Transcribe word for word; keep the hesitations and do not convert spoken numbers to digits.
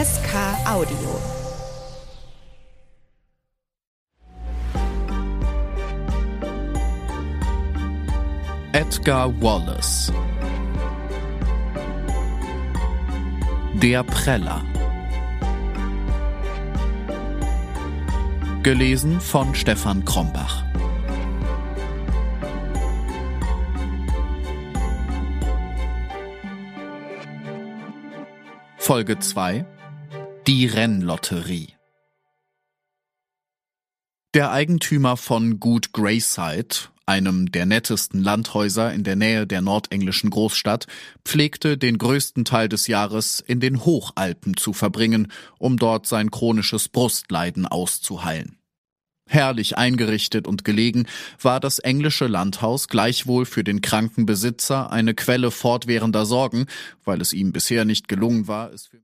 S K Audio. Edgar Wallace. Der Preller. Gelesen von Stefan Krombach. Folge zwei: Die Rennlotterie. Der Eigentümer von Gut Grayside, einem der nettesten Landhäuser in der Nähe der nordenglischen Großstadt, pflegte den größten Teil des Jahres in den Hochalpen zu verbringen, um dort sein chronisches Brustleiden auszuheilen. Herrlich eingerichtet und gelegen war das englische Landhaus gleichwohl für den kranken Besitzer eine Quelle fortwährender Sorgen, weil es ihm bisher nicht gelungen war, es für